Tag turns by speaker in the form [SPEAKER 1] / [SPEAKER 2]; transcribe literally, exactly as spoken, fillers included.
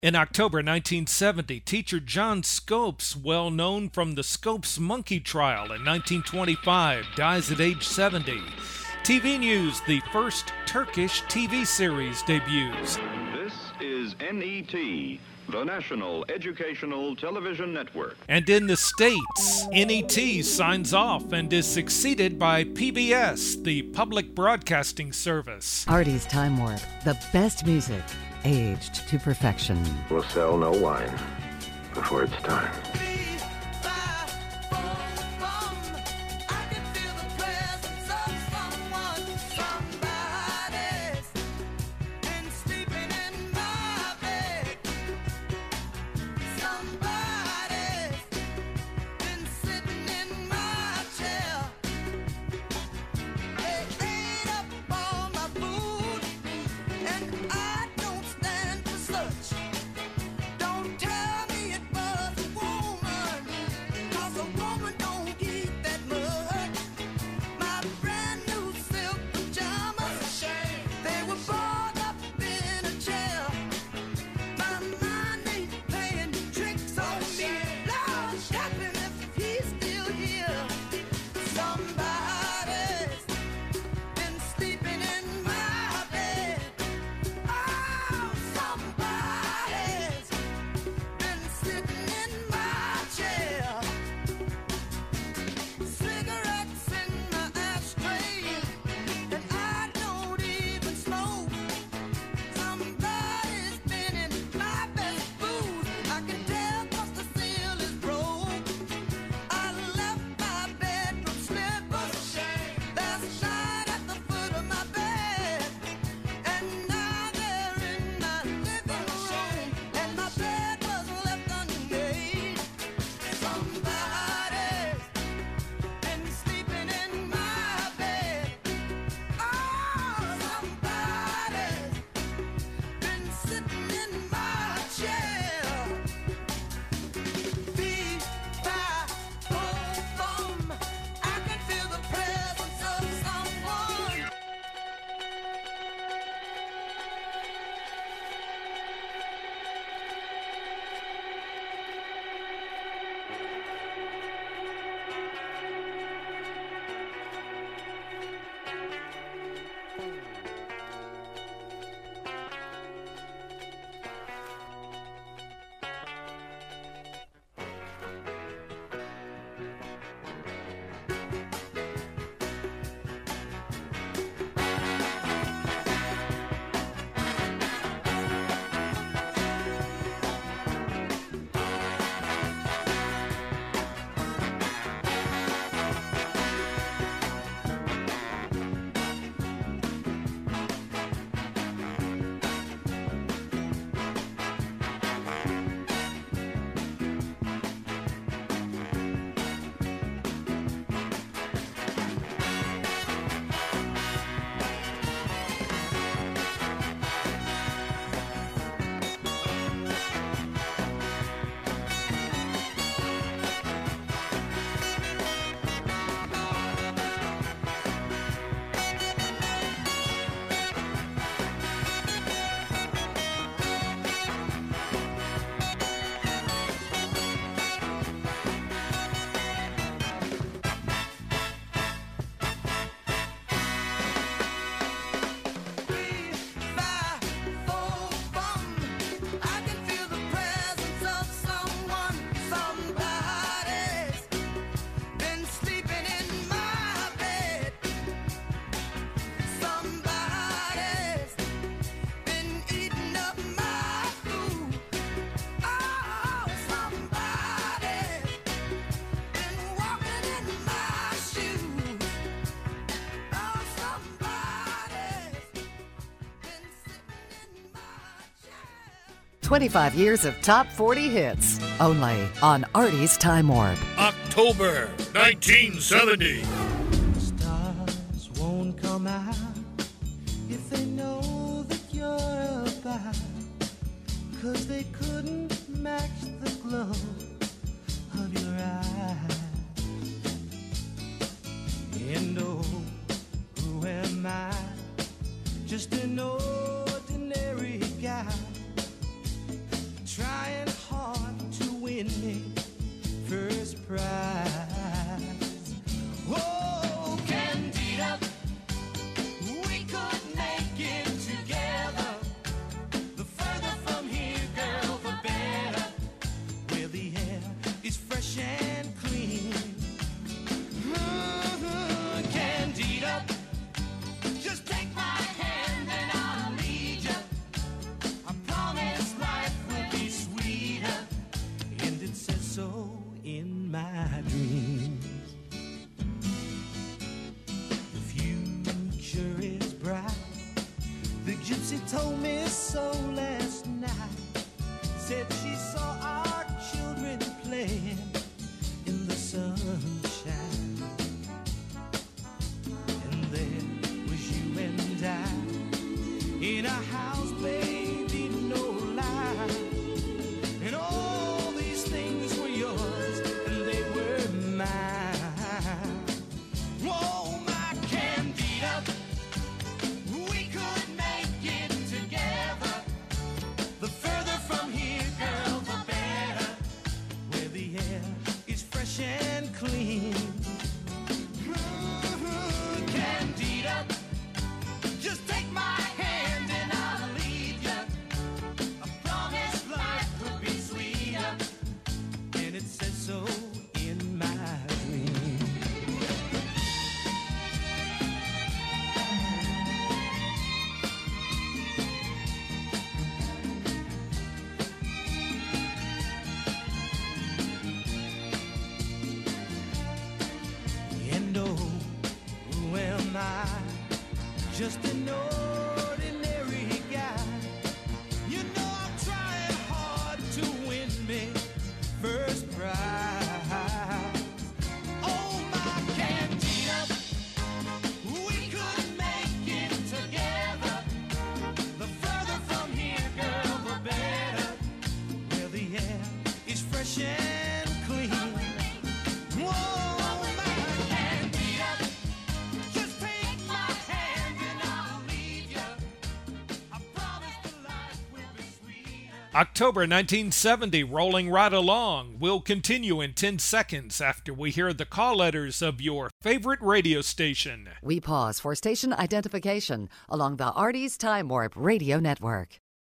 [SPEAKER 1] In October nineteen seventy, teacher John Scopes, well known from the Scopes monkey trial in nineteen twenty-five, dies at age seventy. T V News, the first Turkish T V series debuts.
[SPEAKER 2] This is N E T, the National Educational Television Network.
[SPEAKER 1] And in the States, N E T signs off and is succeeded by P B S, the Public Broadcasting Service.
[SPEAKER 3] Artie's Time Warp, the best music, aged to perfection.
[SPEAKER 4] We'll sell no wine before it's time.
[SPEAKER 3] twenty-five years of top forty hits, only on Artie's Time Warp.
[SPEAKER 5] October nineteen seventy.
[SPEAKER 6] Stars won't come out if they know that you're about, 'cause they couldn't match the glow of your eyes. And oh, who am I? Just an ordinary guy. me first prize. Oh, Candida, we could make it together. The further from here, girl, the better. Where the air is fresh and clean. Mm-hmm. Candida, just take my hand and I'll lead you. I promise life will be sweeter, and it says so in my dreams. The future is bright. The gypsy told me so last night. Said she saw our children playing in the sunshine. And there was you and I in a house, baby, no lie. And all these things were yours and they were mine. Whoa, my Candida, we could make it together. The further from here, girl, the better. Where the air is fresh and clean. Mhm, Candida, just take my hand and I'll lead you. I promise life will be sweeter, and it says so in my dreams. And oh, who am I? Just an ordinary guy. You know I'm trying hard to win me first prize. Oh, my Candida, we could make it together. The further from here, girl, the better. Where the air is fresh and clean. Whoa, my Candida, just take my hand and I'll lead you. I promise the life will be sweeter.
[SPEAKER 1] October nineteen seventy, rolling right along. We'll continue in ten seconds after we hear the call letters of your favorite radio station.
[SPEAKER 3] We pause for station identification along the Artie's Time Warp Radio Network.